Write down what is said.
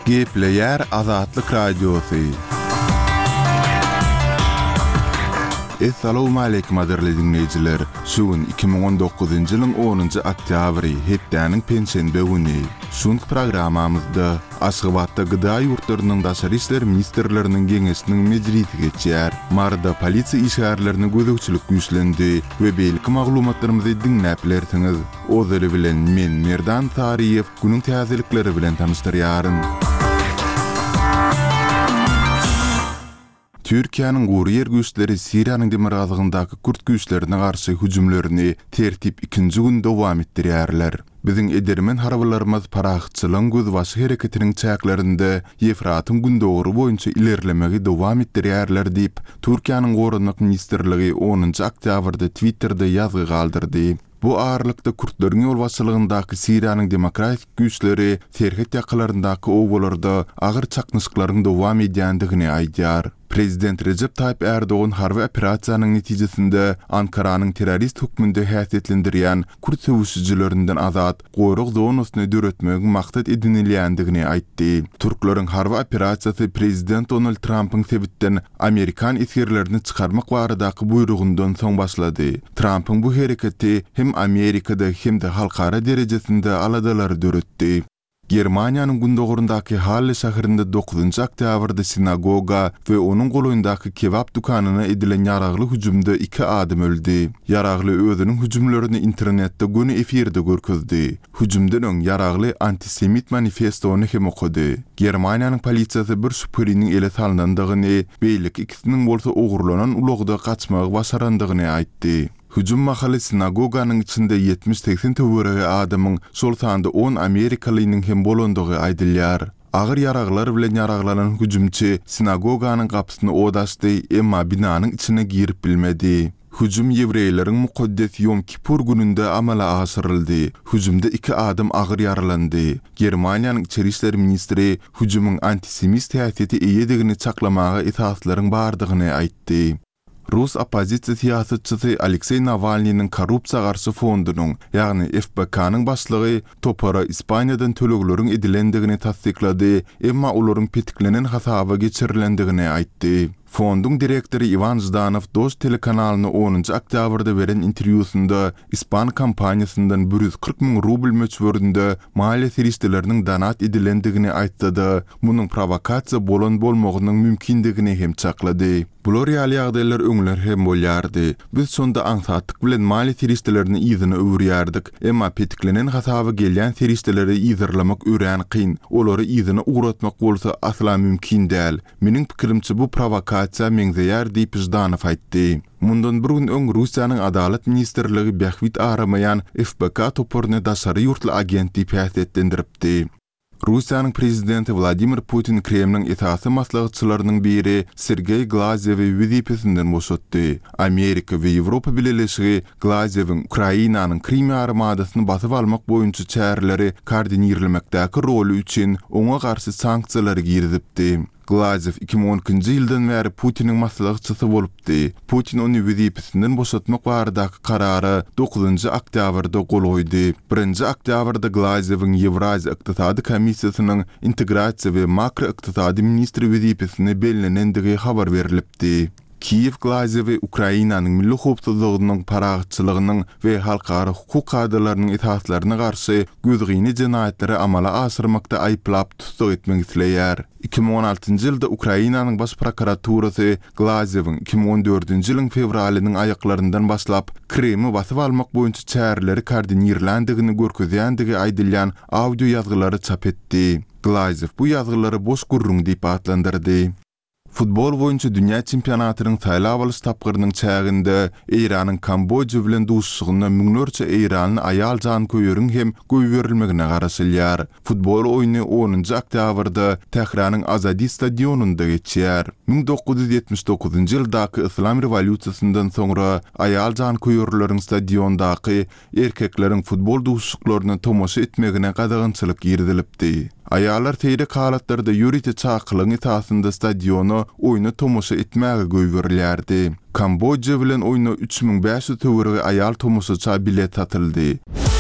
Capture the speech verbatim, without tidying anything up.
Gepleyer Azatlyk Radiosu. Assalamu alaykum aderli dinleyijiler. Şuun iki bin on dokuzuncu ýylyň onuncu oktýabry hepdäniň pensiýende güni. Şuň programamyzda Aşgabatda gyda ýurtlarynyň daşary işler ministrleriniň geňeşiniň mejlisi geçýär. Marda polisiýa işgärlerini gözegçilik güýçlendi we belki maglumatlarymyzy dinläp bilersiňiz. Ozy bilen men Merdan Tariýew günüň täzelikleri bilen tanıştyrýaryn. Türkiýanyň guryer güýçleri Siriýanyň demirazygyndaky Kürt güýçlerine garşy hüjümlerini tertip ikinji gün dowam etdirýärler. Biziň edermen harabalarymyz paraxçylygyň gözbaşy hereketiniň çäklerinde Efratyň gündogry boýunça ilerlemegi dowam etdirýärler diýip Türkiýanyň Gorunlyk ministrligi onuncu oktýabrda Twitter'da ýazgy galdyrdy. Bu ağırlıkta Kürtlerin yol başçılığındaky Siriýanyň demokratik güýçleri Serhet ýakalaryndaky owalarda agyr çaknyşyklaryň dowam edýändigini aýdýar. Prezident Recep Tayyip Erdoğan harby operasiýanyň netijesinde Ankaranyň terrorist hukmunda häsiýetlendirýän Kürt söwüşçülerinden azat goýruk zonasyny döretmegi maksat edinilýändigini aýtdy. Türkleriň harby operasiýasy Prezident Donald Trump'yň sebitden Amerikan iskerlerini çykarmak baradaky buýrugundan soň başlady. Trump'yň bu hereketi hem Amerikada hem de halkara derejesinde aladalary döretdi. Germaniýanyň gündogurundaky Halle şäherinde dokuzuncu oktýabrda sinagoga we onuň goloýundaky kebap dukanyna edilen ýaragly hüjümde iki adam öldü. Ýaragly özüniň hüjümlerini internetde göni efirde görkezdi. Hüjümden öň ýaragly antisemit manifestony hem okudy. Germaniýanyň polisiýasy bir şüpheliniň ele salynandygyny, beýlik ikisiniň bolsa ogurlanan ulagda kaçmagy başarandygyny aýtdy. Hüjüm mahaly sinagoganyň içinde yetmiş seksen töwerege adamyň şol sanda on Amerikalynyň hem bolandygy aýdylýar. Agyr ýaraglar bilen ýaraglanan hüjümçi sinagoganyň gapysyny odaşdy, emma binanyň içine girip bilmedi. Hüjüm ýewreýleriň mukaddes Yom Kipur gününde amala aşyryldy. Hüjümde iki adam agyr ýaralandy. Germaniýanyň içeri işler ministri hüjümyň antisemit täsiri eýedigini çaklamaga itaatlaryň bardygyny aýtdy. Rus opozisiýa siýasatçysy Aleksey Navalnyň korrupsiýa garşy fondunyň, ýagny F B K-nyň başlygy topara Ispaniýadan tölekleriň edilendigini tasdiklady, emma olaryň petiklenen hasaba geçirilendigini aýtdy. Fondun direktori Ivan Zdanov Dost telekanalyna onuncu oktýabrda beren interwýusynda Ispan kampaniýasyndan bir yüz kırk miň rubl möçberinde maliýe serişdeleriniň danat edilendigini aýtdy. Munyň provokasiýa bolan bolmagynyň mümkindigini hem çaklady. Bular ýaly ýagdaýlar öňler hem bolýardy. Biz sonda aňsatlyk bilen maliýe serişdelerini ýygyny öwürýärdik, emma petiklenen hasaba gelýän serişdeleri ýygyrlamak ören kyn. Olary ýygyny uğratmak bolsa asla mümkin däl. Meniň pikirimçe bu provokasiýa meňzeýär diýip Zdanov aýtdy. Mundan bir gün öň Russiýanyň adalet ministrligi bähwit aramayan F B K toporny daşary ýurtly agent diýip häsiýetlendiripdi. Russiýanyň prezidenti Vladimir Putin Kremliň etasy maslahatçylarynyň biri Sergey Glazyewi wezipesinden boşatdy. Amerika we Ýewropa birleşigi Glazyewiň Ukrainanyň Krim armadasyny basyp almak boýunça çäreleri koordinirlemekdäki roli üçin oňa garşy sanksiýalar girdipdi. Glazyew iki bin on ikinji ýyldan bäri Putiniň maslahatçysy bolupdy. Putin ony wezipesinden boşatmak baradaky karary dokuzuncu oktýabrda gol goýdy. birinji oktýabrda Glazyewiň Ýewraziýa ykdysady komissiýasynyň integrasiýa we makro ykdysady ministri wezipesine bellenendigi habar berilipdi. Kiev Glazyewi Ukrainanyň milli howpsuzlygynyň paraxçylygynyň we halkara hukuk kadrlarynyň itaatlaryna garşy gözgini jenaýetleri amala aşyrmakda aýplap tutsak etmek isleýär. iki bin on altyncı ýylda Ukrainanyň baş prokuraturasy Glazyewiň iki bin on dördünci ýylyň fevralynyň aýaklaryndan başlap Kremli basyp almak boýunça çäreleri koordinirlendigini görkezýändigi aýdylýan audio ýazgylary çap etdi. Glazyew bu ýazgylary boş gurrun diýip adlandyrdy. Futbol boýunça dünýä çempionatynyň taýlap alyş tapgyrynyň çäginde Iranyň Kamboja bilen duşşugyna müňlerçe Iranyň aýal jan köýüriň hem goýberilmegine garaşylýar. Futbol oýuny onuncu oktýabrda Tehranyň Azadi stadionunda geçýär. bin dokuz yüz ýetmiş dokuzuncu ýyldaky Islam rewolýusiýasyndan soňra aýal jan köýürleriň stadiondaky erkekleriň futbol duşşuklaryny tomoşa etmegine gadagynçylyk girdilipdi. Aýalar teýrek halatlarda ýürite çakylyň etasynda stadionu oýuny tomoşa etmäge goýberilýärdi. Kamboja bilen oýuna üç bin beş ýüz töwerege aýal tomoşaça bilet satyldy.